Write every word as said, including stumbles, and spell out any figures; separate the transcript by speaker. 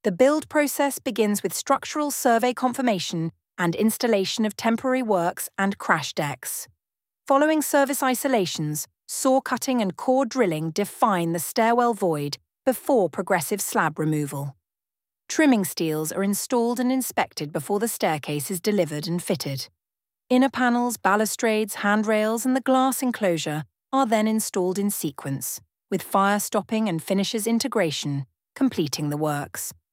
Speaker 1: The build process begins with structural survey confirmation and installation of temporary works and crash decks. Following service isolations, saw cutting and core drilling define the stairwell void before progressive slab removal. Trimming steels are installed and inspected before the staircase is delivered and fitted. Inner panels, balustrades, handrails, and the glass enclosure are then installed in sequence, with fire stopping and finishes integration completing the works.